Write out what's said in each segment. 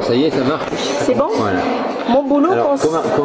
Alors ça y est, ça marche. C'est bon? Voilà. Mon boulot, alors,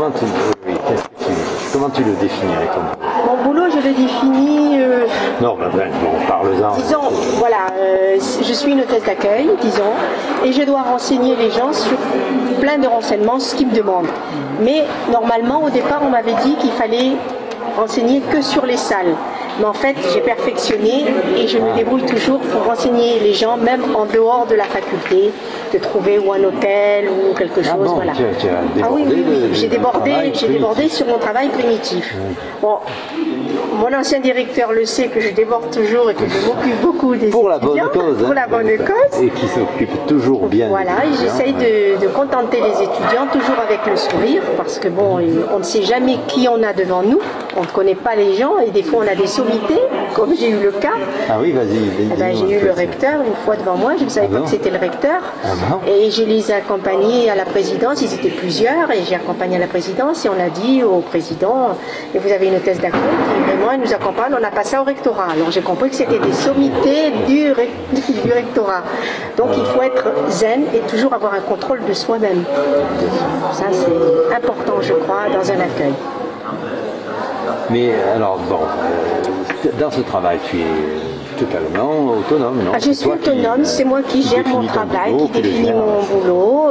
comment tu le définirais comme mon boulot, je le définis... non, mais bon, parle-en. Disons, voilà, je suis une hôtesse d'accueil, disons, et je dois renseigner les gens sur plein de renseignements, ce qu'ils me demandent. Mais normalement, au départ, on m'avait dit qu'il fallait renseigner que sur les salles. Mais en fait, j'ai perfectionné et je me débrouille toujours pour renseigner les gens, même en dehors de la faculté, de trouver ou un hôtel ou quelque chose. Bon, voilà. Ah oui, j'ai débordé sur mon travail primitif. Bon, mon ancien directeur le sait que je déborde toujours et que je m'occupe beaucoup des pour étudiants. La bonne cause, pour la bonne cause. Et qui s'occupe toujours bien. Voilà, et j'essaye de contenter les étudiants, toujours avec le sourire, parce que bon, on ne sait jamais qui on a devant nous, on ne connaît pas les gens, et des fois on a des sommités, comme j'ai eu le cas. Ah oui, vas-y. J'ai eu le recteur une fois devant moi, je ne savais pas que c'était le recteur, et je les ai accompagnés à la présidence, ils étaient plusieurs, et j'ai accompagné à la présidence, et on a dit au président, et vous avez une hôtesse d'accueil qui vraiment nous accompagne, on a passé au rectorat. Alors j'ai compris que c'était des sommités du rectorat. Donc il faut être zen et toujours avoir un contrôle de soi-même. Ça c'est important, je crois, dans un accueil. Mais alors bon, dans ce travail, tu es totalement autonome, non? Je suis autonome, c'est moi qui gère mon travail, qui définit mon boulot,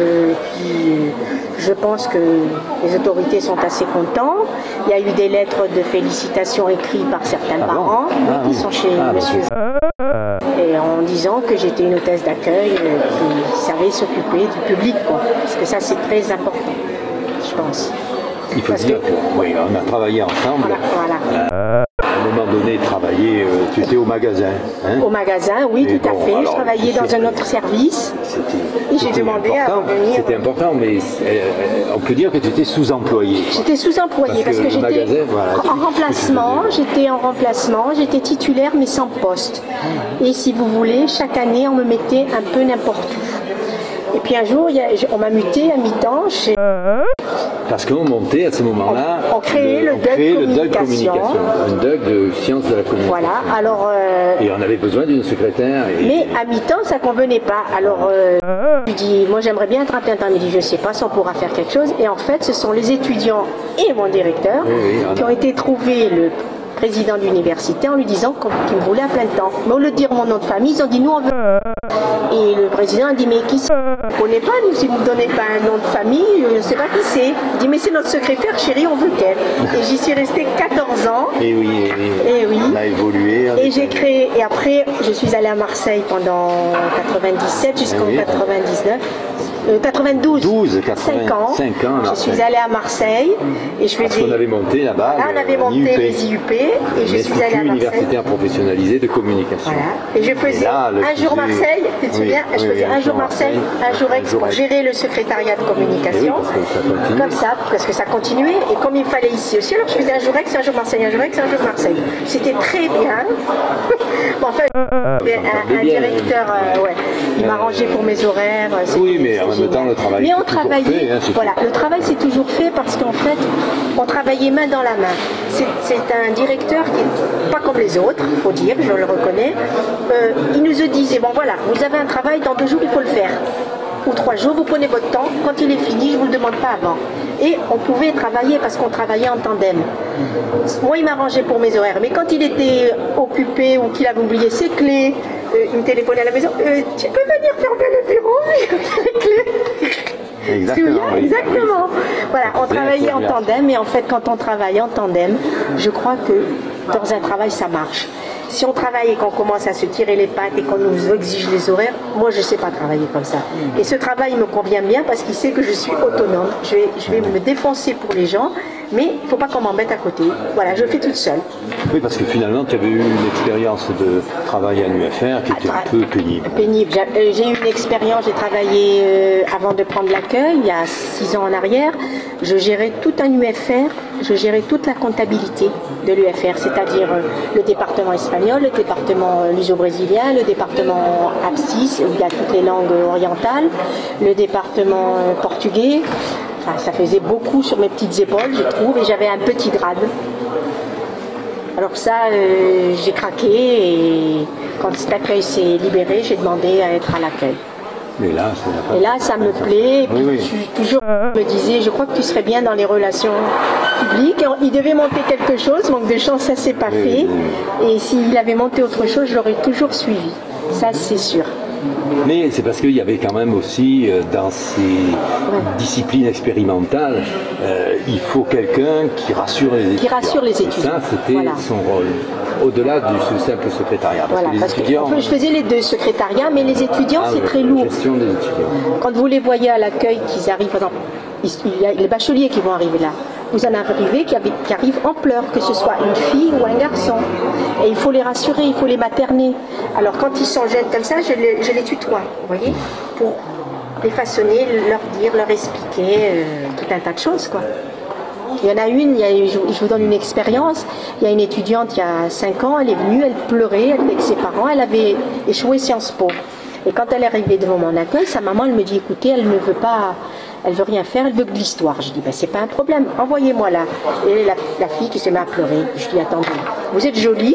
je pense que les autorités sont assez contents. Il y a eu des lettres de félicitations écrites par certains parents qui sont chez monsieur et en disant que j'étais une hôtesse d'accueil qui savait s'occuper du public, quoi. Parce que ça c'est très important, je pense. Il faut dire que oui, on a travaillé ensemble. Voilà. À un moment donné, tu étais au magasin. Hein? Au magasin, oui, tout à fait. Je travaillais dans un autre service. Et j'ai demandé à revenir. C'était important, mais on peut dire que tu étais sous-employé. J'étais sous-employé parce que j'étais en remplacement. J'étais titulaire mais sans poste. Et si vous voulez, chaque année, on me mettait un peu n'importe où. Et puis un jour, on m'a muté à mi-temps chez... Parce qu'on montait à ce moment-là, on créait le DUG communication, un DUG de sciences de la communication. Voilà, alors... et on avait besoin d'une secrétaire. Mais à mi-temps, ça convenait pas. Alors, je lui dis, moi j'aimerais bien être à plein temps. Il me dit, je sais pas si on pourra faire quelque chose. Et en fait, ce sont les étudiants et mon directeur qui ont été trouvés le président d'université en lui disant qu'il me voulait à plein temps. Mais au lieu de dire mon nom de famille, ils ont dit, nous on veut... Et le président a dit, mais qui c'est? On ne connaît pas, nous, si vous ne donnez pas un nom de famille, je ne sais pas qui c'est. Il dit, mais c'est notre secrétaire, chérie, on veut qu'elle. Et j'y suis restée 14 ans. Et oui. On a évolué. Et j'ai créé, et après, je suis allée à Marseille pendant 97 jusqu'en 99. 92, 5 ans. Je suis allée à Marseille et je faisais... Parce qu'on avait monté là-bas, on avait monté les IUP et je suis allée à Marseille. Universitaire professionnalisé de communication. Voilà. Et je faisais un jour Marseille, tu te souviens? Je faisais un jour Marseille, un jour Aix pour gérer le secrétariat de communication. Comme ça, parce que ça continuait. Et comme il fallait ici aussi, alors je faisais un jour Aix, un jour Marseille, un jour Aix, un jour Marseille. C'était très bien. En fait, un directeur, il m'arrangeait pour mes horaires. Oui, mais en même temps, le travail. Mais on travaillait, voilà, le travail c'est toujours fait parce qu'en fait, on travaillait main dans la main. C'est un directeur qui n'est pas comme les autres, il faut dire, je le reconnais. Il nous disait, bon voilà, vous avez un travail, dans 2 jours il faut le faire. Ou 3 jours, vous prenez votre temps, quand il est fini, je ne vous le demande pas avant. Et on pouvait travailler parce qu'on travaillait en tandem. Moi, il m'arrangeait pour mes horaires, mais quand il était occupé ou qu'il avait oublié ses clés, il me téléphonait à la maison, tu peux venir fermer le bureau les clés. Exactement. Voilà, on travaillait en tandem, et en fait, quand on travaille en tandem, je crois que dans un travail, ça marche. Si on travaille et qu'on commence à se tirer les pattes et qu'on nous exige les horaires, moi je ne sais pas travailler comme ça. Et ce travail me convient bien parce qu'il sait que je suis autonome. Je vais me défoncer pour les gens, mais il ne faut pas qu'on m'embête à côté. Voilà, je le fais toute seule. Oui, parce que finalement tu avais eu une expérience de travail à l'UFR qui était un peu pénible. J'ai eu une expérience, j'ai travaillé avant de prendre l'accueil, il y a 6 ans en arrière. Je gérais tout un UFR, je gérais toute la comptabilité de l'UFR, c'est-à-dire le département espagnol, le département luso-brésilien, le département abscisse, où il y a toutes les langues orientales, le département portugais. Enfin, ça faisait beaucoup sur mes petites épaules, je trouve, et j'avais un petit grade. Alors ça, j'ai craqué, et quand cet accueil s'est libéré, j'ai demandé à être à l'accueil. Et là, ça me plaît. Et puis, oui. toujours me disais, je crois que tu serais bien dans les relations publiques. Il devait monter quelque chose, manque de chance, ça s'est pas fait. Et s'il avait monté autre chose, je l'aurais toujours suivi. Ça, c'est sûr. Mais c'est parce qu'il y avait quand même aussi, dans ces disciplines expérimentales, il faut quelqu'un qui rassure les étudiants. Qui rassure les étudiants. Ça, c'était son rôle, au-delà du simple secrétariat. Parce que les étudiants... je faisais les deux, secrétariat, mais les étudiants, c'est très lourd. Gestion des étudiants. Quand vous les voyez à l'accueil, qu'ils arrivent, par exemple, il y a les bacheliers qui vont arriver là. Vous en arrivez qui arrivent en pleurs, que ce soit une fille ou un garçon. Et il faut les rassurer, il faut les materner. Alors quand ils sont jeunes comme ça, je les tutoie, vous voyez, pour les façonner, leur dire, leur expliquer tout un tas de choses, quoi. Il y en a une, je vous donne une expérience, il y a une étudiante il y a 5 ans, elle est venue, elle pleurait, elle était avec ses parents, elle avait échoué Sciences Po. Et quand elle est arrivée devant mon accueil, sa maman, elle me dit, écoutez, elle ne veut pas... Elle veut rien faire, elle veut que de l'histoire. Je dis, ben, c'est pas un problème, envoyez-moi là. Et la fille qui se met à pleurer, je dis, attendez, vous êtes jolie,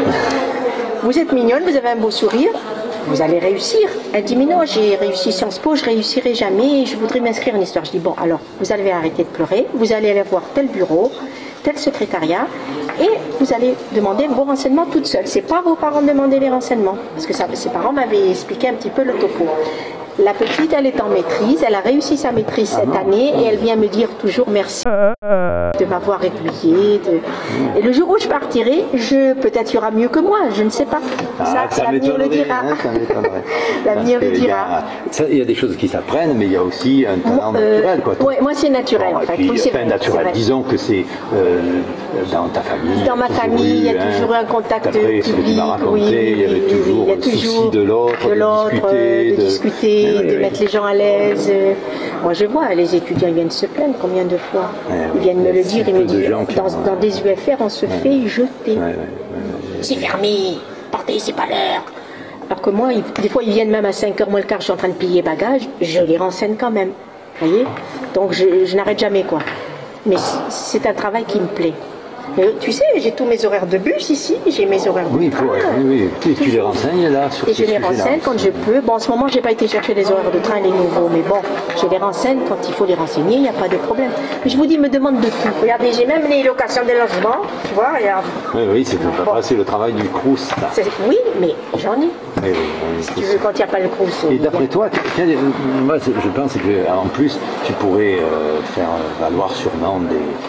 vous êtes mignonne, vous avez un beau sourire, vous allez réussir. Elle dit, mais non, j'ai réussi Sciences Po, je réussirai jamais, et je voudrais m'inscrire en histoire. Je dis, bon, alors, vous allez arrêter de pleurer, vous allez aller voir tel bureau, tel secrétariat, et vous allez demander vos renseignements toute seule. C'est pas vos parents de demander les renseignements, parce que ses parents m'avaient expliqué un petit peu le topo. La petite, elle est en maîtrise, elle a réussi sa maîtrise cette année et elle vient me dire toujours merci de m'avoir aiguillée. Et le jour où je partirai, peut-être il y aura mieux que moi, je ne sais pas. Ça l'avenir le dira. L'avenir le dira. Il y a des choses qui s'apprennent, mais il y a aussi un talent naturel. Oui, moi c'est naturel en fait. Oui, c'est naturel. Disons que c'est dans ta famille. Dans ma famille, il y a toujours un contact public. Il y avait toujours le souci de l'autre, de discuter. De mettre les gens à l'aise. Moi je vois, les étudiants ils viennent se plaindre combien de fois. Ils viennent me le dire, ils me disent, dans des UFR on se fait jeter. C'est fermé, partez, c'est pas l'heure. Alors que moi, des fois ils viennent même à 5h moins le quart, je suis en train de plier bagages, je les renseigne quand même. Vous voyez? Donc je n'arrête jamais quoi. Mais c'est un travail qui me plaît. Mais tu sais, j'ai tous mes horaires de bus ici, j'ai mes horaires de train. Oui. Et tu les renseignes là sur Et je les renseigne quand je peux. Bon, en ce moment, j'ai pas été chercher les horaires de train, les nouveaux, mais bon, je les renseigne quand il faut les renseigner, il n'y a pas de problème. Mais je vous dis, ils me demandent de tout. Regardez, j'ai même les locations de logement, tu vois, regarde. Oui, c'est le travail du Crous. Oui, mais j'en ai. Si tu veux, quand il n'y a pas le Crous. Et d'après toi, moi je pense qu'en plus, tu pourrais faire valoir sûrement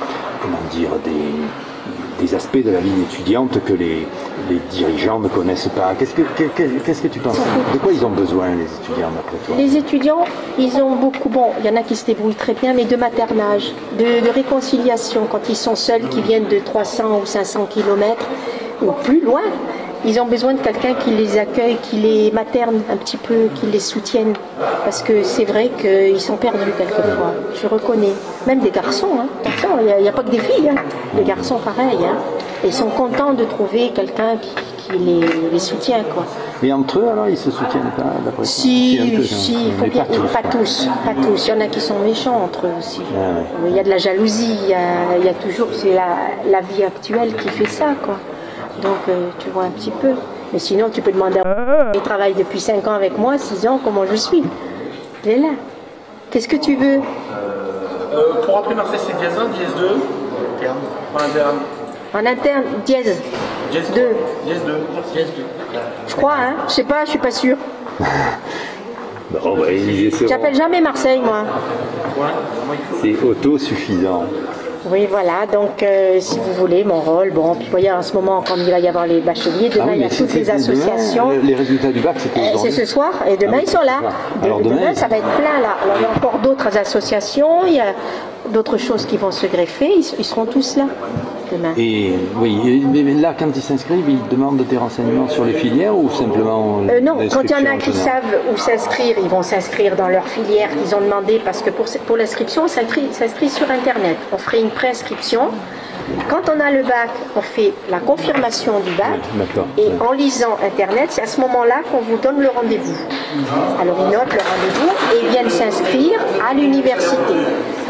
des aspects de la vie étudiante que les dirigeants ne connaissent pas. Qu'est-ce que tu penses? De quoi ils ont besoin, les étudiants, d'après toi? Les étudiants, ils ont beaucoup... Bon, il y en a qui se débrouillent très bien, mais de maternage, de réconciliation, quand ils sont seuls, qui viennent de 300 ou 500 km, ou plus loin. Ils ont besoin de quelqu'un qui les accueille, qui les materne un petit peu, qui les soutienne. Parce que c'est vrai qu'ils sont perdus quelquefois, je reconnais. Même des garçons, hein. Il n'y a pas que des filles, hein. Les garçons pareil. Hein. Et ils sont contents de trouver quelqu'un qui les soutient, quoi. Mais entre eux, alors, ils se soutiennent pas, d'après toi? Si, il faut bien... Pas tous. Il y en a qui sont méchants entre eux aussi. Il y a de la jalousie, il y a toujours... C'est la vie actuelle qui fait ça, quoi. Donc, tu vois un petit peu. Mais sinon, tu peux demander à... Il travaille depuis 5 ans avec moi, 6 ans, comment je suis. Il est là. Qu'est-ce que tu veux? Pour rappeler Marseille, c'est dièse 1, dièse 2. En interne. En interne, dièse. Dièse 2. Dièse 2. Dièse 2. Je crois, hein. Je sais pas, je suis pas sûre. Bon, bah, j'appelle jamais Marseille, moi. C'est autosuffisant. Oui, voilà, donc si vous voulez, mon rôle, bon, puis vous voyez, en ce moment, quand il va y avoir les bacheliers, demain, il y a toutes les associations. Demain, les résultats du bac, c'est ce soir, et demain, ils sont là. Alors demain, ça va être plein, là. Alors, il y a encore d'autres associations, il y a d'autres choses qui vont se greffer, ils seront tous là, demain. Et oui, mais là, quand ils s'inscrivent, ils demandent des renseignements sur les filières ou simplement... non, quand il y en a qui savent où s'inscrire, ils vont s'inscrire dans leur filière qu'ils ont demandé, parce que pour l'inscription, on s'inscrit sur Internet. On ferait une préinscription. Quand on a le bac, on fait la confirmation du bac. Et en lisant Internet, c'est à ce moment-là qu'on vous donne le rendez-vous. Alors ils notent le rendez-vous et ils viennent s'inscrire à l'université.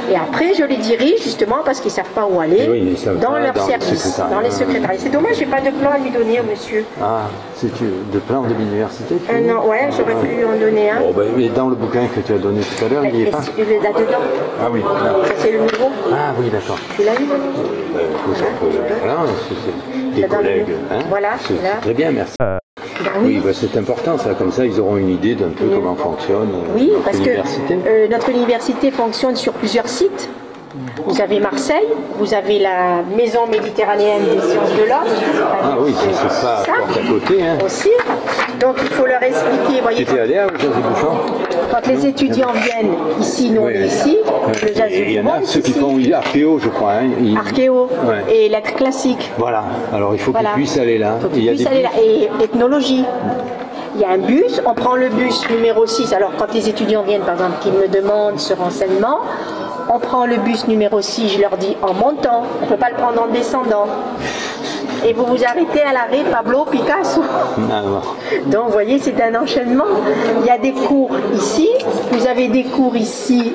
Et après, je les dirige justement parce qu'ils ne savent pas où aller, Oui, ils savent dans pas, leur dans le service, secrétariat. dans les secrétariats. C'est dommage, j'ai pas de plan à lui donner au monsieur. Ah, c'est de plan de l'université tu veux dire? Non, ouais, j'aurais pu en donner un. Bon, ben, mais dans le bouquin que tu as donné tout à l'heure, il n'y est pas. Il est là-dedans. Ah oui. Ça, c'est le nouveau. Ah oui, d'accord. Tu l'as vu, le nouveau? Voilà, c'est des Là, dans le collègues. nouveau. Hein, Voilà, c'est là. très bien, merci. Ben Oui, bah, c'est important ça, comme ça ils auront une idée d'un peu comment fonctionne Oui, notre parce université. que notre université fonctionne sur plusieurs sites. Vous avez Marseille, vous avez la Maison méditerranéenne des sciences de l'homme. Ah oui, c'est pas Ça, porte à côté. Hein. aussi. Donc il faut leur expliquer. Tu Voyez, étais allé à José Bouchon? quand les étudiants viennent ici, nous on est ici. Le jazz Et il y en a est ceux qui ici. font archéo, je crois. Hein. Archéo Ouais. et lettres classiques. Voilà, alors il faut Voilà. qu'ils puissent aller là. Faut Et qu'ils il y a puissent des aller là. Et ethnologie. Il y a un bus, on prend le bus numéro 6. Alors quand les étudiants viennent, par exemple, qui me demandent ce renseignement, on prend le bus numéro 6, je leur dis en montant, on ne peut pas le prendre en descendant. Et vous vous arrêtez à l'arrêt Pablo Picasso. Ah, bon. Donc vous voyez, c'est un enchaînement. Il y a des cours ici, vous avez des cours ici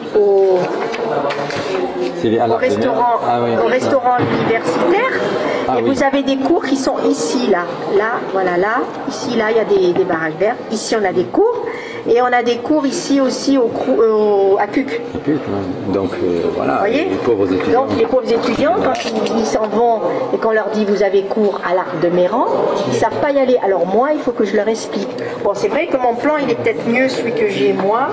C'est à au l'Arc de Mer. restaurant, Ah, oui. au restaurant universitaire. Ah, et oui. vous avez des cours qui sont ici, là. Là, voilà, là. Ici, là, il y a des baraques vertes. Ici, on a des cours. Et on a des cours ici aussi à CUC. Donc voilà, Vous voyez, les pauvres étudiants. donc les pauvres étudiants, quand ils s'en vont et qu'on leur dit vous avez cours à l'Arc de Méran, ils ne savent pas y aller. Alors moi, il faut que je leur explique. Bon, c'est vrai que mon plan, il est peut-être mieux celui que j'ai moi.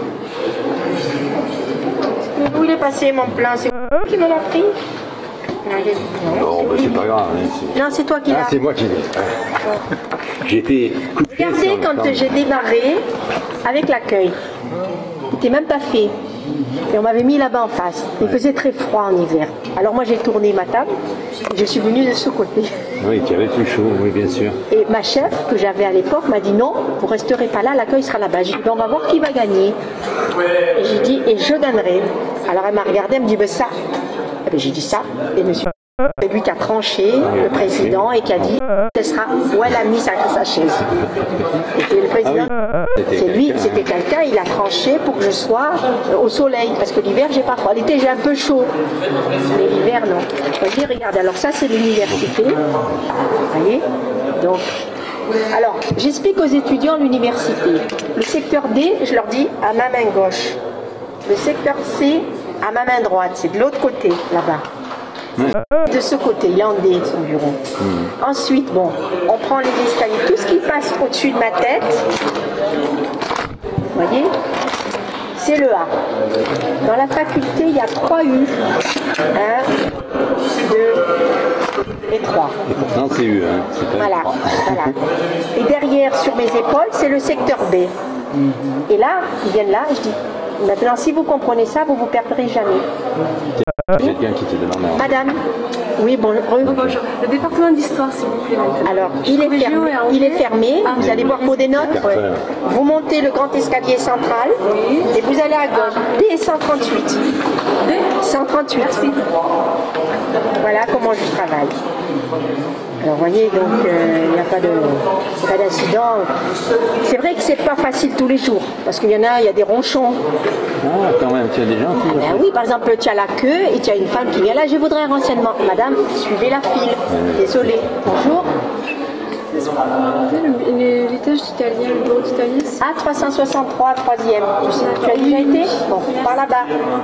Où il est passé mon plan? C'est vous qui me l'a pris? Non, mais c'est pas grave. Hein, Non, c'est toi qui ah, l'as. c'est moi qui l'ai. J'étais coupé Regardez sur le quand plan. j'ai démarré avec l'accueil. Il n'était même pas fait. Et on m'avait mis là-bas en face. Il faisait très froid en hiver. Alors moi j'ai tourné ma table et je suis venue de ce côté. Oui, tu avais plus chaud, oui, bien sûr. Et ma chef, que j'avais à l'époque, m'a dit non, vous ne resterez pas là, l'accueil sera là-bas. J'ai dit ben, on va voir qui va gagner. Et j'ai dit et je gagnerai. Alors elle m'a regardé, elle me dit ben ça. Et ben, j'ai dit ça. Et monsieur, c'est lui qui a tranché, le président, et qui a dit ce sera où elle a mis sa chaise. Et le président, c'est lui, c'était quelqu'un, il a tranché pour que je sois au soleil. Parce que l'hiver, j'ai pas froid. L'été, j'ai un peu chaud. Mais l'hiver, non. Vous voyez, regardez, alors ça, c'est l'université. Vous voyez? Donc, alors, j'explique aux étudiants l'université. Le secteur D, je leur dis à ma main gauche. Le secteur C, à ma main droite. C'est de l'autre côté, là-bas. De ce côté, il est en D, son bureau. Ensuite, bon, on prend les escaliers. Tout ce qui passe au-dessus de ma tête, vous voyez, c'est le A. Dans la faculté, il y a 3 U. 1, 2 et 3. Et pourtant, c'est U, hein. C'est pas Voilà, U3. voilà. Et derrière, sur mes épaules, c'est le secteur B. Et là, ils viennent là, je dis, maintenant, si vous comprenez ça, vous ne vous perdrez jamais. Quelqu'un qui te demande. Madame, oui, bonjour. Bonjour. Le département d'histoire, s'il vous plaît, maintenant. Alors, il est fermé, Ah, vous allez voir pour des notes. Ouais. Vous montez le grand escalier central et vous allez à gauche. D 138. 138. Merci. Voilà comment je travaille. Alors vous voyez, donc il n'y a pas d'incident. C'est vrai que c'est pas facile tous les jours, parce qu'il y en a, il y a des ronchons. Ah, quand même, tu as des gens qui le Ben font. oui, par exemple, tu as la queue et tu as une femme qui vient là, je voudrais un renseignement. Madame, suivez la file. Désolée. Bonjour. L'étage d'italien, le bureau d'italien, c'est... A 363, 3e. Tu as déjà été? Bon, par là-bas.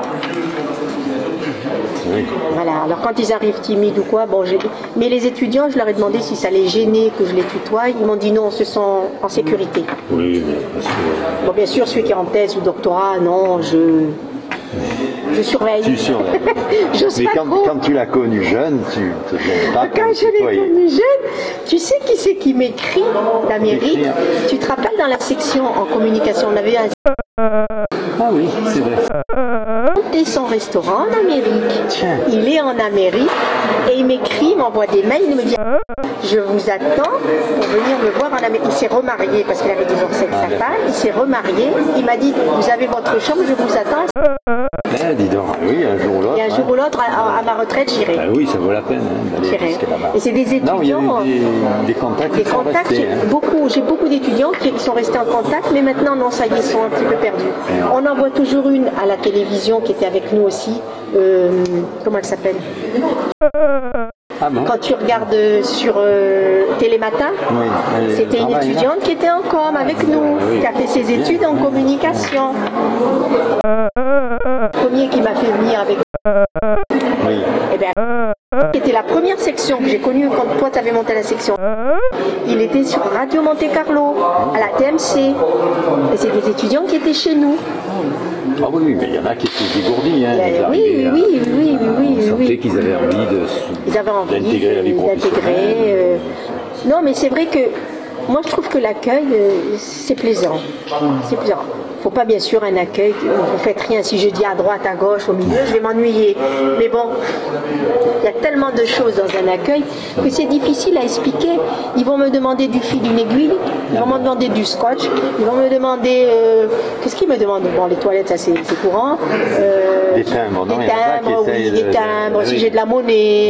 Oui. Voilà, alors quand ils arrivent timides ou quoi, bon, mais les étudiants, je leur ai demandé si ça les gênait que je les tutoie, ils m'ont dit non, ce sont en sécurité. Oui, mais parce que Bon, bien sûr, celui qui est en thèse ou doctorat, non, je surveille. tu surveilles. J'ose Mais pas trop. quand tu l'as connu jeune, tu te gênes pas Quand pour je l'ai tutoyer. connu jeune, tu sais qui c'est qui m'écrit d'Amérique? Écrire. Tu te rappelles dans la section en communication, on avait un Ah oui, c'est vrai. monté son restaurant en Amérique. Tiens. Il est en Amérique et il m'écrit, il m'envoie des mails, il me dit je vous attends pour venir me voir en Amérique. Il s'est remarié parce qu'il avait divorcé avec sa femme, il s'est remarié, il m'a dit vous avez votre chambre, je vous attends. Eh, dis donc, oui, un jour ou l'autre. Et un jour ou l'autre, à ma retraite, j'irai. Ah oui, ça vaut la peine hein, d'aller J'irai. jusqu'à là-bas. Et c'est des Non, il y a étudiants. eu des contacts Des qui sont contacts, restés. Hein. j'ai beaucoup d'étudiants qui sont restés en contact, mais maintenant, non, ça y est, ils sont un petit peu perdus. On en voit toujours une à la télévision qui était était avec nous aussi. Comment elle s'appelle? Ah bon? Quand tu regardes sur Télématin, c'était une étudiante qui était en com avec nous, qui a fait ses études en communication. Le premier qui m'a fait venir avec eh bien, qui était la première section que j'ai connue quand toi tu avais monté la section. Il était sur Radio Monte Carlo, à la TMC. Et c'est des étudiants qui étaient chez nous. Ah oui, mais il y en a qui étaient dégourdis. Hein, Oui. On sentait qu'ils avaient envie d'intégrer la vie professionnelle. Non, mais c'est vrai que moi je trouve que l'accueil, c'est plaisant. C'est plaisant. Faut pas bien sûr un accueil où vous faites rien. Si je dis à droite, à gauche, au milieu, je vais m'ennuyer. Mais bon, il y a tellement de choses dans un accueil que c'est difficile à expliquer. Ils vont me demander du fil, d'une aiguille, ils vont me demander du scotch, ils vont me demander... qu'est-ce qu'ils me demandent? Bon, les toilettes, ça c'est courant. Des timbres, non? Des timbres, oui, des timbres, si j'ai de la monnaie.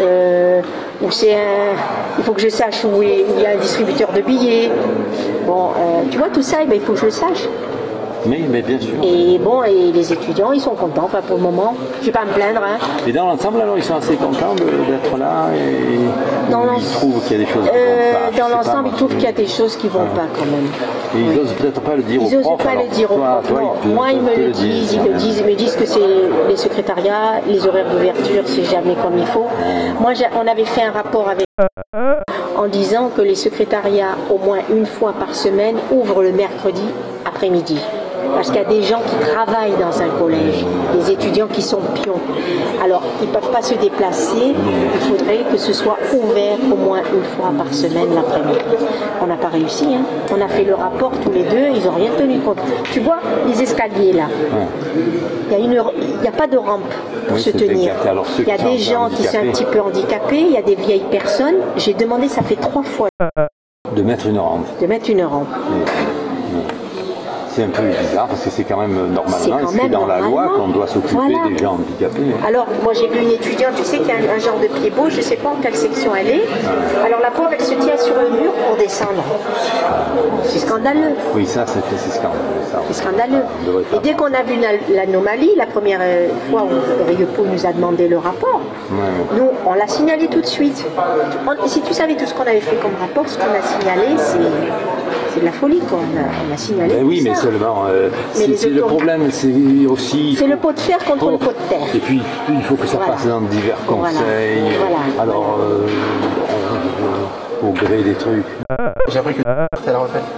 Ou c'est il faut que je sache où il y a un distributeur de billets. Bon, tu vois, tout ça, il faut que je le sache. Oui, mais bien sûr. Et bon, et les étudiants, ils sont contents, enfin pour le moment. Je ne vais pas me plaindre. Hein. Et dans l'ensemble, alors, ils sont assez contents d'être là et ils trouvent qu'il y a des choses qui vont pas. Dans l'ensemble, ils trouvent qu'il y a des choses qui ne vont pas quand même. Et ils n'osent peut-être pas le dire aux profs. Ils n'osent pas le dire aux profs. Moi, ils me le disent. Ils me disent que c'est les secrétariats, les horaires d'ouverture, c'est jamais comme il faut. Moi, on avait fait un rapport avec en disant que les secrétariats, au moins une fois par semaine, ouvrent le mercredi après-midi. Parce qu'il y a des gens qui travaillent dans un collège, des étudiants qui sont pions. Alors, ils ne peuvent pas se déplacer, il faudrait que ce soit ouvert au moins une fois par semaine l'après-midi. On n'a pas réussi, hein. On a fait le rapport tous les deux, ils n'ont rien tenu compte. Tu vois, les escaliers là, il n'y a pas de rampe pour se tenir. Il y a des gens qui sont un petit peu handicapés, il y a des vieilles personnes. J'ai demandé, ça fait 3 fois. De mettre une rampe. De mettre une rampe. C'est un peu bizarre parce que c'est quand même normalement inscrit dans la loi qu'on doit s'occuper des gens handicapés. Alors, moi j'ai vu une étudiante, tu sais, qui a un genre de pied beau, je ne sais pas en quelle section elle est. Alors la pauvre, elle se tient sur le mur pour descendre. C'est scandaleux. Oui, ça, c'est scandaleux. C'est scandaleux. Et dès qu'on a vu l'anomalie, la première fois où Rieupeau nous a demandé le rapport, nous, on l'a signalé tout de suite. Si tu savais tout ce qu'on avait fait comme rapport, ce qu'on a signalé, c'est de la folie, quoi. On a signalé. Mais oui, mais seulement. C'est le problème, c'est aussi. C'est le pot de fer contre le pot de terre. Et puis, il faut que ça passe dans divers conseils. Voilà. Alors, au gré des trucs. J'ai appris que c'est la retraite.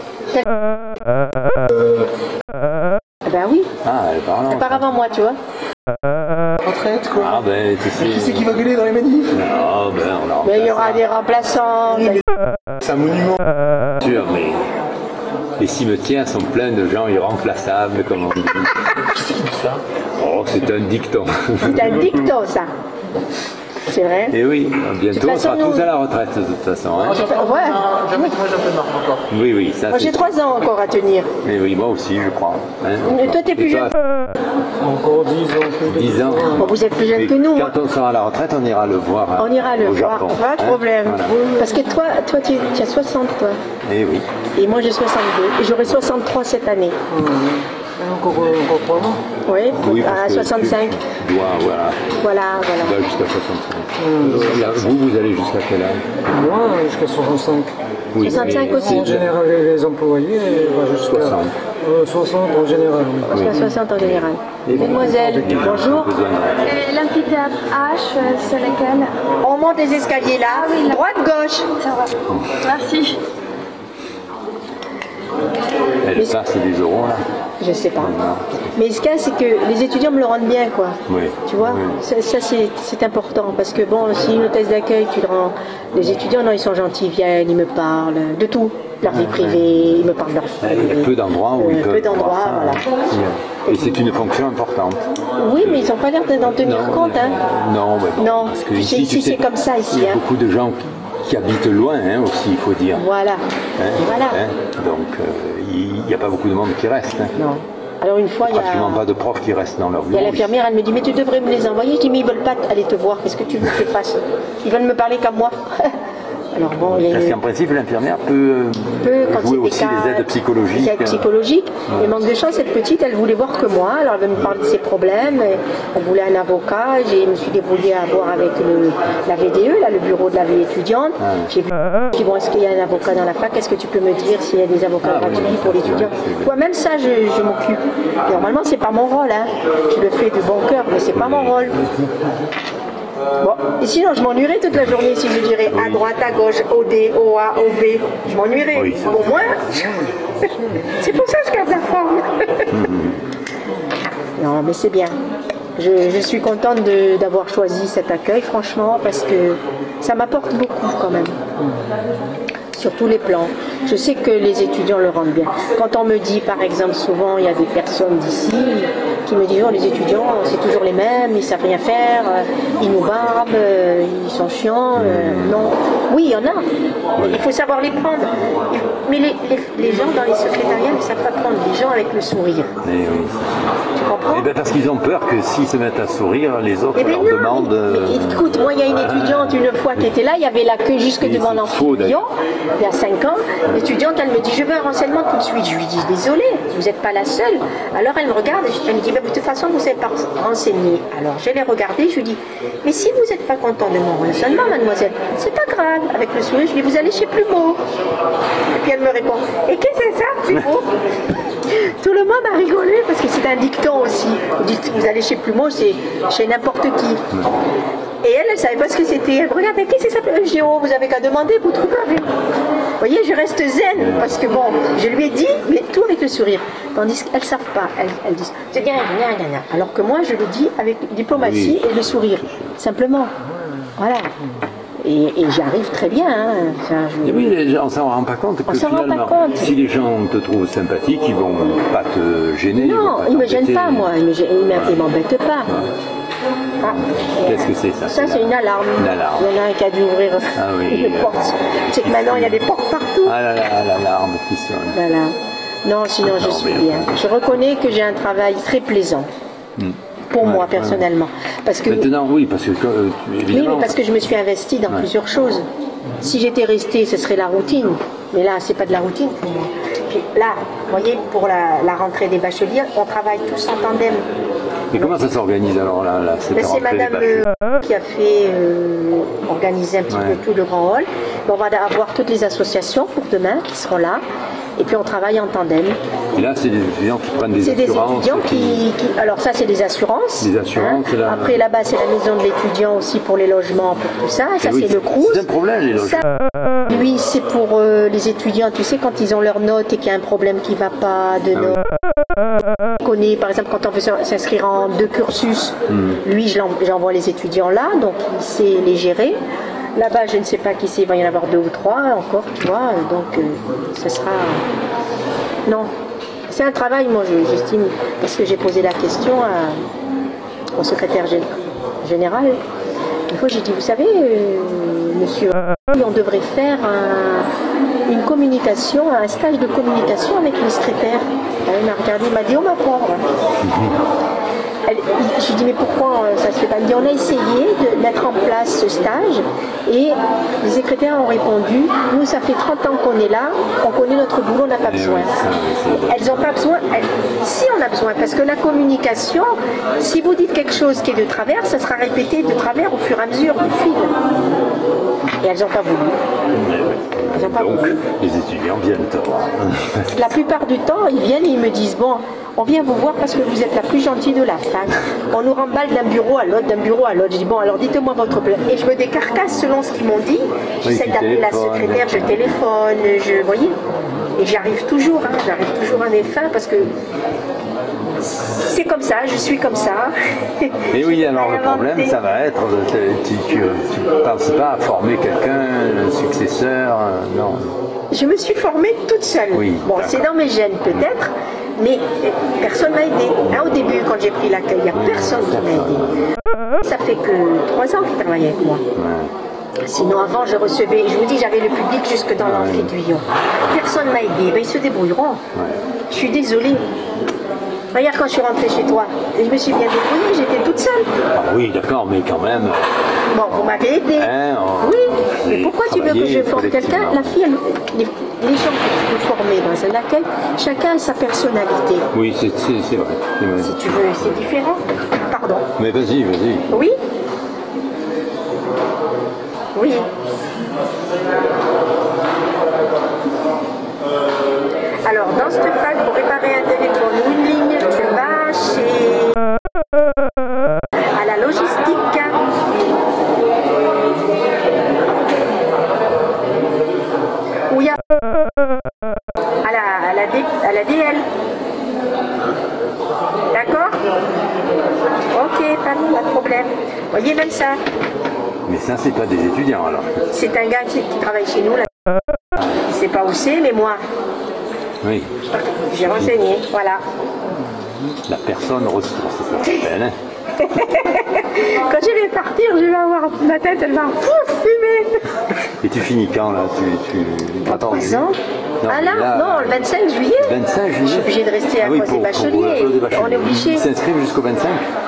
Ben oui. Ah, elle parle. Elle part avant moi, tu vois. Retraite, quoi. Ah, ben, tu sais. Qui c'est qui va gueuler dans les manifs? Ah, ben, on a. Mais il y aura des remplaçants. C'est un monument. Sûr, mais les cimetières sont pleins de gens irremplaçables, comme on dit. Qui c'est qui dit ça? Oh, c'est un dicton. C'est un dicton, ça. C'est vrai. Et oui, bientôt on sera tous à la retraite de toute façon. Hein. Moi j'ai un peu marre encore. Oui, ça Moi j'ai 3 ans encore à tenir. Mais oui, moi aussi, je crois. Hein. Toi, t'es plus jeune. Encore 10 ans. 10 ans. Bon, vous êtes plus jeune que nous. Quand on sera à la retraite, on ira le voir. Hein, On ira le au voir, Japon, pas de problème. Voilà. Parce que toi tu as 60, toi. Et oui. Et moi j'ai 62. Et j'aurai 63 cette année. Encore 3 ans. Oui, à 65. Voilà. Jusqu'à 65. Vous allez jusqu'à quel âge? Moi, jusqu'à 65. Oui, 65 aussi. En général, les employés, jusqu'à 60 en général. Oui. Jusqu'à 60 en général. Mademoiselle, bonjour. L'amphithéâtre H, c'est lequel? On monte les escaliers là, droite, gauche. Ça va. Merci. Elle passe des euros là. Je sais pas. Mais ce cas, c'est que les étudiants me le rendent bien, quoi. Oui. Tu vois, ça c'est important. Parce que bon, si une hôtesse d'accueil, tu le rends. Les étudiants, non, ils sont gentils, ils viennent, ils me parlent de tout. Leur vie privée, ils me parlent de leur vie. Il y a peu d'endroits où ils peuvent. Peu d'endroits, voilà. Et c'est une fonction importante. Oui, mais ils n'ont pas l'air d'en tenir compte, hein. Non, mais non. Parce que ici, c'est comme ça, ici. Il y a beaucoup de gens qui habitent loin aussi, il faut dire. Voilà. Donc, il n'y a pas beaucoup de monde qui reste. Non. Alors une fois, il y a... Pratiquement pas de profs qui restent dans leur bureau. Il y a l'infirmière, elle me dit, mais tu devrais me les envoyer. Je dis, mais ils veulent pas aller te voir, qu'est-ce que tu veux qu'ils fassent? Ils veulent me parler comme moi. Alors bon, il y a Parce une... qu'en principe, l'infirmière peut quand jouer c'est des aussi cas, les aides psychologiques. Les aides psychologiques. Et manque de chance, cette petite, elle voulait voir que moi. Alors elle veut me parler de ses problèmes. Elle voulait un avocat. Je me suis débrouillée à voir avec la VDE, là, le bureau de la vie étudiante. J'ai vu, bon, est-ce qu'il y a un avocat dans la fac? Est-ce que tu peux me dire s'il y a des avocats gratuits pour l'étudiant? Ouais, même ça, je m'occupe. Normalement, c'est pas mon rôle. Hein. Je le fais de bon cœur, mais c'est pas mon rôle. Bon, et sinon je m'ennuierais toute la journée si je dirais à droite, à gauche, OD, OA, OB. Je m'ennuierais. Oui, Au moins, c'est pour ça que je garde la forme. Non, mais c'est bien. Je suis contente d'avoir choisi cet accueil, franchement, parce que ça m'apporte beaucoup quand même. Sur tous les plans. Je sais que les étudiants le rendent bien. Quand on me dit, par exemple, souvent, il y a des personnes d'ici qui me disent, oh, les étudiants, c'est toujours les mêmes, ils savent rien faire, ils nous barbent, ils sont chiants. Non. Oui, il y en a. Il faut savoir les prendre. Mais les gens dans les secrétariats ne savent pas prendre les gens avec le sourire. Oui. Tu comprends? Eh bien, parce qu'ils ont peur que s'ils se mettent à sourire, les autres leur demandent... Mais écoute, moi, il y a une étudiante une fois qui était là, il y avait la queue jusque devant l'amphibion, il y a 5 ans. L'étudiante, elle me dit, je veux un renseignement tout de suite. Je lui dis, désolée, vous n'êtes pas la seule. Alors elle me regarde, elle me dit, de toute façon, vous ne savez pas renseigner. Alors je l'ai regardée, je lui dis, mais si vous n'êtes pas content de mon renseignement, mademoiselle, c'est pas grave. Avec le sourire, je lui dis, vous allez chez Plumeau. Et puis elle me répond, et qu'est-ce que c'est ça, Plumeau? Tout le monde a rigolé parce que c'est un dicton aussi. Vous dites, vous allez chez Plumeau, c'est chez n'importe qui. Et elle ne savait pas ce que c'était. Elle me regarde, mais qu'est-ce que ça fait? Géo, vous avez qu'à demander, vous trouverez. Vous voyez, je reste zen parce que bon, je lui ai dit, mais tout avec le sourire. Tandis qu'elles ne savent pas. Elles disent, c'est bien, rien. Alors que moi, je le dis avec diplomatie et le sourire. Simplement. Voilà. Et j'y arrive très bien. Hein. Oui, on s'en rend pas compte que finalement, si les gens te trouvent sympathique, ils vont pas te gêner. Non, ils ne me gênent pas, moi. Ils ne m'embêtent pas. Ah. Qu'est-ce que c'est ça? Ça, c'est une alarme. Une alarme. Il y en a un qui a dû ouvrir une porte. C'est que maintenant, il y a des portes partout. Ah là là, l'alarme qui sonne. Voilà. Non, sinon, je suis bien. Je reconnais que j'ai un travail très plaisant. Pour moi, personnellement. Parce que, maintenant, oui, parce que... oui, mais parce que je me suis investie dans plusieurs choses. Si j'étais restée, ce serait la routine. Mais là, c'est pas de la routine pour moi. Puis là, vous voyez, pour la rentrée des bacheliers, on travaille tous en tandem. Mais comment ça s'organise alors là c'est madame qui a fait organiser un petit peu tout le grand hall. On va avoir toutes les associations pour demain qui seront là. Et puis on travaille en tandem. Et là, c'est des étudiants qui prennent des assurances. C'est des étudiants qui... Alors ça, c'est des assurances. Des assurances, hein. là. Après, là-bas, c'est la maison de l'étudiant aussi pour les logements, pour tout ça. Ça, c'est le CROUS. C'est un problème, les logements. Ça, lui, c'est pour les étudiants, tu sais, quand ils ont leurs notes et qu'il y a un problème qui ne va pas de notes. Connaît, par exemple, quand on veut s'inscrire en 2 cursus, lui, j'envoie les étudiants là, donc il sait les gérer. Là-bas, je ne sais pas qui c'est, il va y en avoir 2 ou 3 encore, tu vois, donc ce sera... Non, c'est un travail, moi, j'estime, parce que j'ai posé la question au secrétaire général. Une fois, j'ai dit, vous savez, monsieur, on devrait faire une communication, un stage de communication avec les secrétaires. Elle m'a regardé, il m'a dit, on va prendre. J'ai dit, mais pourquoi ça se fait pas? Elle me dit, on a essayé de mettre en place ce stage et les secrétaires ont répondu, nous, ça fait 30 ans qu'on est là, on connaît notre boulot, on n'a pas besoin. Elles n'ont pas besoin. Si, on a besoin, parce que la communication, si vous dites quelque chose qui est de travers, ça sera répété de travers au fur et à mesure du fil. Et elles n'ont pas voulu. Donc, les étudiants viennent te voir. La plupart du temps, ils viennent et ils me disent, bon, on vient vous voir parce que vous êtes la plus gentille de la fac. On nous remballe d'un bureau à l'autre, d'un bureau à l'autre. Je dis, bon, alors dites-moi votre plan. Et je me décarcasse selon ce qu'ils m'ont dit. J'essaie d'appeler la secrétaire, je téléphone, vous voyez. Et j'arrive toujours à mes fins parce que c'est comme ça, je suis comme ça. Et oui, alors le problème, ça va être, tu ne penses pas à former quelqu'un, un successeur, non. Je me suis formée toute seule. Oui, bon, c'est dans mes gènes peut-être, mais personne ne m'a aidé. Hein, au début, quand j'ai pris l'accueil, il n'y a personne qui m'a aidé. Ça fait que 3 ans qu'il travaille avec moi. Ouais. Sinon, avant, je recevais, je vous dis, j'avais le public jusque dans l'amphi de Guyon. Personne ne m'a aidé, ben, ils se débrouilleront. Ouais. Je suis désolée. Regarde quand je suis rentrée chez toi, et je me suis bien débrouillée, j'étais toute seule. Ah oui, d'accord, mais quand même. Bon, vous m'avez aidé. Hein, Oui, mais pourquoi tu veux que je forme quelqu'un? La fille, les gens que tu peux former dans un accueil, chacun a sa personnalité. Oui, c'est vrai. C'est vrai. Si tu veux, c'est différent. Pardon. Mais vas-y, vas-y. Oui. Oui. Alors, dans cette fac, pour réparer un téléphone ou une ligne, tu vas chez... à la logistique. Où il y a... à la DL. D'accord? Ok, pas de problème. Voyez même ça. Mais ça, c'est pas des étudiants alors. C'est un gars qui travaille chez nous, là. Il sait pas où c'est, mais moi, Oui. j'ai renseigné, voilà. La personne ressource, ça s'appelle. Hein. Quand je vais partir, je vais avoir ma tête, elle va fumer. Et tu finis quand là Attends. 3 ans. Ah là, là, non, le 25 juillet. 25 juillet. Je suis obligée de rester à cause des bacheliers. On est obligé. Ils s'inscrivent jusqu'au 25.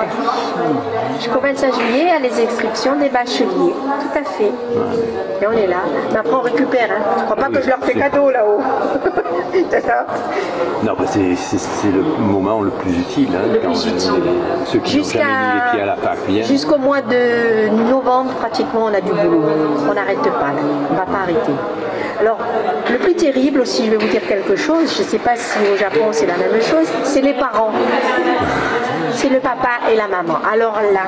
Jusqu'au 25 juillet, à les inscriptions des bacheliers. Tout à fait. Et on est là. Mais après, on récupère. Hein. Je crois pas que je leur fais cadeau là-haut. C'est ça. Non, bah c'est le moment le plus utile. Hein, Le quand plus utile. Ceux qui n'ont jamais mis les pieds à la fac viennent. Jusqu'au mois de novembre, pratiquement, on a du boulot. On n'arrête pas. Là. On ne va pas arrêter. Alors, le plus terrible aussi, je vais vous dire quelque chose, je ne sais pas si au Japon c'est la même chose, c'est les parents. C'est le papa et la maman. Alors là,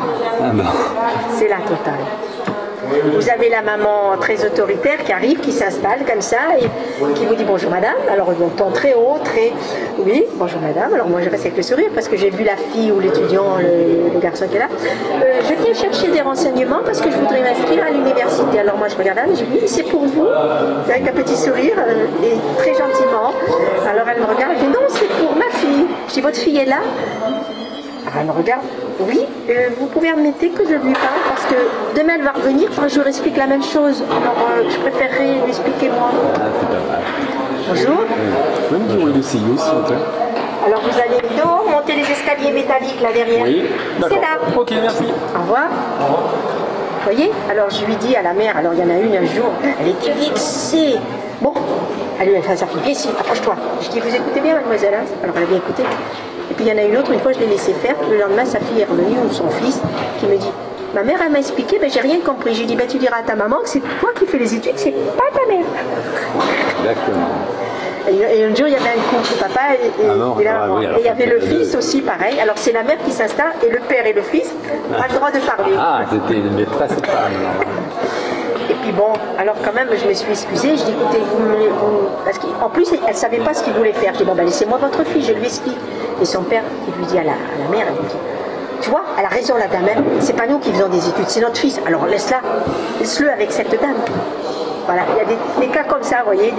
c'est la totale. Vous avez la maman très autoritaire qui arrive, qui s'installe comme ça et qui vous dit bonjour madame. Alors ils vont ton très haut, très... Oui, bonjour madame. Alors moi je reste avec le sourire parce que j'ai vu la fille ou l'étudiant, le garçon qui est là. Je viens chercher des renseignements parce que je voudrais m'inscrire à l'université. Alors moi je regarde et je dis oui, c'est pour vous. Avec un petit sourire et très gentiment. Alors elle me regarde et dit non, c'est pour ma fille. Je dis votre fille est là? Elle me regarde, oui, vous pouvez admettre que je lui parle parce que demain elle va revenir, je lui explique la même chose. Alors je préférerais lui expliquer moi. Ah, c'est pas mal. Bonjour. Vous pouvez me dire où est le CIO, s'il vous plaît? Alors vous allez dehors, monter les escaliers métalliques là derrière. Oui, c'est là. Ok, merci. Au revoir. Vous voyez? Alors je lui dis à la mère, alors il y en a une un jour, elle était vexée. Bon, elle lui a fait sa fille, viens ici, approche-toi. Je dis, vous écoutez bien mademoiselle, hein? Alors elle a bien écouté. Et puis il y en a une autre, une fois je l'ai laissé faire, le lendemain sa fille est revenue, ou son fils, qui me dit, ma mère elle m'a expliqué, mais j'ai rien compris. J'ai dit, tu diras à ta maman que c'est toi qui fais les études, c'est pas ta mère. Exactement. Et un jour il y avait un couple, papa et la maman. Et il y avait le fils aussi, pareil. Alors c'est la mère qui s'installe, et le père et le fils n'ont pas le droit de parler. Ah, c'était une maîtresse femme. Et puis bon, alors quand même, je me suis excusée, je dis écoutez, parce qu'en plus, elle ne savait pas ce qu'il voulait faire. Je dis bon, laissez-moi votre fille, je lui explique. Et son père, il lui dit à la mère, elle lui dit, tu vois, elle a raison la dame, c'est pas nous qui faisons des études, c'est notre fils. Alors laisse-le avec cette dame. Voilà, il y a des cas comme ça, vous voyez,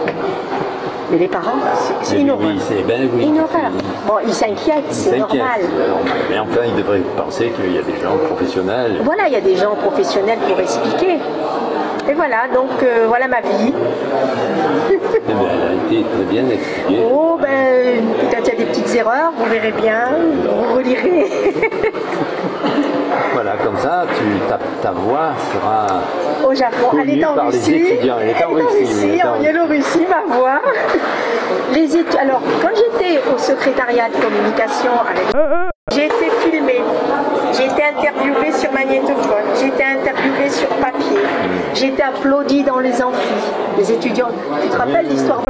mais les parents, c'est une horreur. Oui, une horreur. Bon, ils s'inquiètent, c'est normal. Mais enfin, ils devraient penser qu'il y a des gens professionnels. Voilà, il y a des gens professionnels pour expliquer. Et voilà, donc voilà ma vie. Elle a été très bien expliquée. Oh, peut-être il y a des petites erreurs, vous verrez bien, vous relirez. Voilà, comme ça, ta voix sera au Japon, elle est en par Russie. Les étudiants. Elle est en Russie, en Biélorussie, ma voix. Alors, quand j'étais au secrétariat de communication j'ai été filmée, j'ai été interviewée sur magnétophone, j'ai été interviewée sur papier, j'ai été applaudie dans les amphis, les étudiants. Tu te rappelles l'histoire?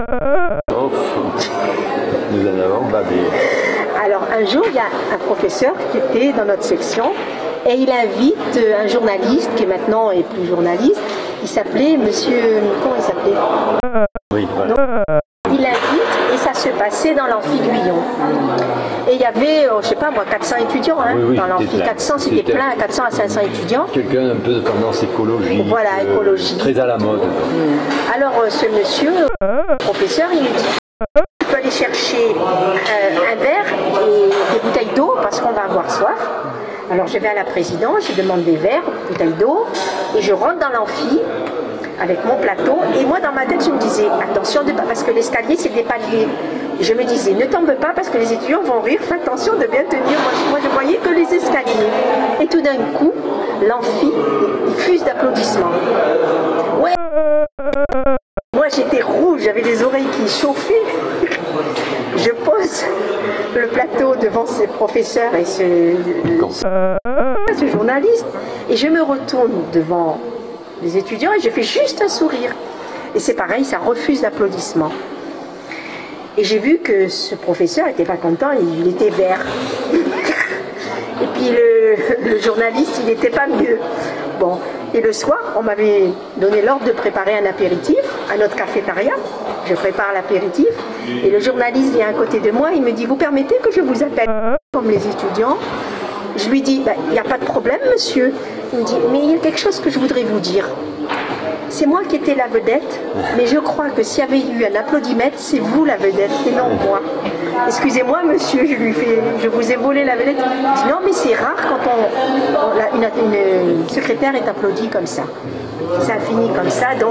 Nous en avons babé. Alors, un jour, il y a un professeur qui était dans notre section et il invite un journaliste qui maintenant est plus journaliste. Il s'appelait monsieur... Comment il s'appelait? Oui, voilà. Donc, il invite et ça se passait dans l'amphi Guyon. Et il y avait, je sais pas moi, 400 étudiants dans l'amphi. 400, c'était plein, 400 à 500 étudiants. Quelqu'un un peu de tendance écologique. Voilà, écologie. Très à la mode. Alors, ce monsieur, professeur, il me dit, tu peux aller chercher un verre et des bouteilles d'eau parce qu'on va avoir soif. Alors, je vais à la présidence, je demande des verres, bouteilles d'eau, et je rentre dans l'amphi avec mon plateau. Et moi, dans ma tête, je me disais, attention, parce que l'escalier, c'est des paliers. Je me disais, ne tombe pas parce que les étudiants vont rire, fais attention de bien tenir. Moi, je voyais que les escaliers. Et tout d'un coup, l'amphi fuse d'applaudissements. Ouais. Moi, j'étais rouge, j'avais les oreilles qui chauffaient. Je pose le plateau devant ce professeur et ce journaliste, et je me retourne devant les étudiants et je fais juste un sourire. Et c'est pareil, ça refuse d'applaudissements. Et j'ai vu que ce professeur n'était pas content, il était vert. Et puis le journaliste, il n'était pas mieux. Bon, et le soir, on m'avait donné l'ordre de préparer un apéritif à notre cafétéria. Je prépare l'apéritif et le journaliste vient à côté de moi, il me dit, vous permettez que je vous appelle comme les étudiants? Je lui dis, il n'y a pas de problème monsieur. Il me dit, mais il y a quelque chose que je voudrais vous dire. C'est moi qui étais la vedette, mais je crois que s'il y avait eu un applaudimètre, c'est vous la vedette et non moi. Excusez-moi monsieur, je vous ai volé la vedette. Je dis, non mais c'est rare quand une secrétaire est applaudie comme ça. Ça a fini comme ça, donc...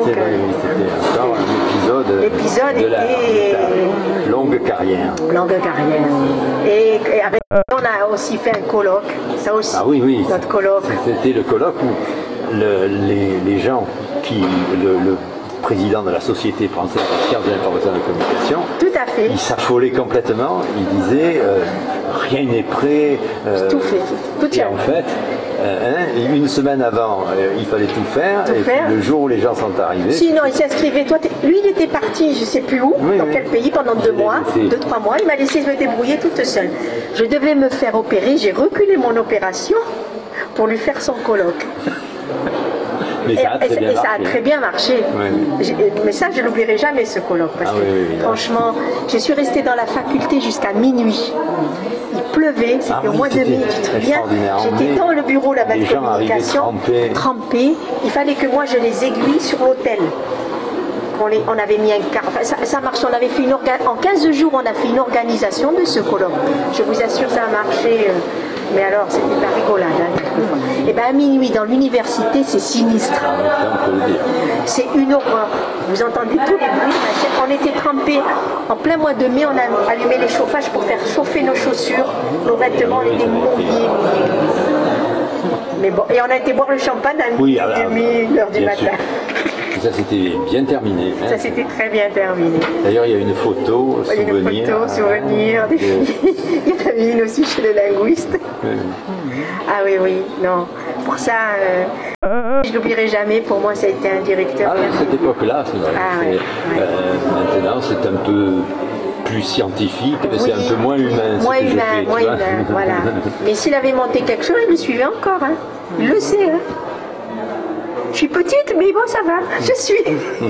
L'épisode de la était... longue carrière. Longue carrière. Et avec on a aussi fait un colloque, ça aussi, oui, notre colloque. C'était le colloque où les gens le président de la Société française en sciences de l'information et de la communication, tout à fait. Il s'affolait complètement, il disait rien n'est prêt. Tout fait, tout et en fait, une semaine avant, il fallait tout faire, le jour où les gens sont arrivés... Sinon, il s'inscrivait, lui il était parti, je ne sais plus où, dans quel pays, pendant 2 mois, 2-3 mois, il m'a laissé me débrouiller toute seule. Je devais me faire opérer, j'ai reculé mon opération pour lui faire son colloque. Mais ça a très bien marché. Oui. Mais ça, je n'oublierai jamais ce colloque. Parce que, franchement, je suis restée dans la faculté jusqu'à minuit. Il pleuvait, c'était au mois de mai, tu te souviens. J'étais dans le bureau là-bas de communication, trempée. Il fallait que moi, je les aiguille sur l'hôtel. On avait mis un quart, enfin, ça marche, on avait fait en 15 jours, on a fait une organisation de ce colloque. Je vous assure, ça a marché. Mais alors, c'était la rigolade. Et bien à minuit, dans l'université, c'est sinistre. C'est une horreur. Vous entendez tous les bruits. On était trempés. En plein mois de mai, on a allumé les chauffages pour faire chauffer nos chaussures, nos vêtements, on était mouillés. Mais bon, et on a été boire le champagne à minuit, 1h du matin. Ça s'était bien terminé. Hein. Ça s'était très bien terminé. D'ailleurs, il y a une photo, souvenir. Une photo, souvenir. Des filles. Il y en avait une aussi chez le linguiste. Ah oui, non. Pour ça, je n'oublierai jamais. Pour moi, ça a été un directeur. À cette époque-là, c'est vrai. Maintenant, c'est un peu plus scientifique, c'est un peu moins humain. Moins humain, voilà. Mais s'il avait monté quelque chose, il me suivait encore. Hein. Il le sait. Hein. Je suis petite, mais bon, ça va, je suis.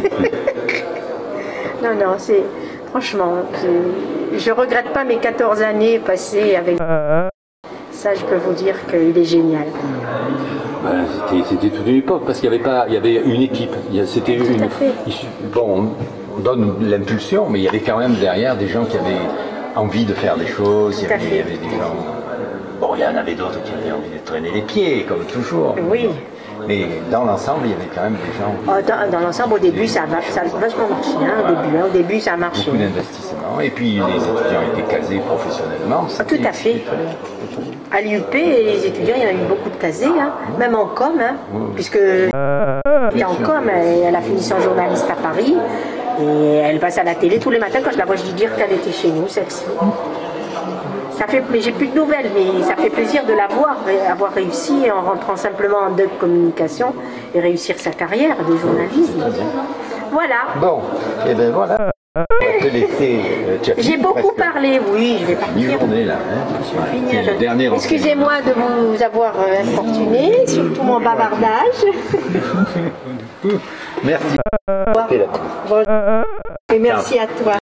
Non, c'est... Franchement, je regrette pas mes 14 années passées avec... Ça, je peux vous dire qu'il est génial. C'était toute une époque, parce qu'il y avait une équipe. C'était une... Bon, on donne l'impulsion, mais il y avait quand même derrière des gens qui avaient envie de faire des choses. Il y avait des gens... Bon, il y en avait d'autres qui avaient envie de traîner les pieds, comme toujours. Oui. Mais dans l'ensemble, il y avait quand même des gens... Dans l'ensemble, au début, ça a vachement marché. Au début, ça a marché. Beaucoup d'investissements. Et puis, les étudiants étaient casés professionnellement. Tout à fait. À l'UP, les étudiants, il y en a eu beaucoup de casés. Hein. Même en com, puisque en com, elle a fini son journaliste à Paris. Et elle passe à la télé tous les matins. Quand je la vois, je dis dire qu'elle était chez nous, celle-ci. Mais j'ai plus de nouvelles, mais ça fait plaisir de la voir, avoir réussi en rentrant simplement en DUC communication et réussir sa carrière de journaliste. Voilà. Bon, et bien voilà. J'ai beaucoup parlé, oui, je vais partir. Journée, là, hein. Excusez-moi de vous avoir importuné, surtout mon bavardage. Merci. Et merci à toi.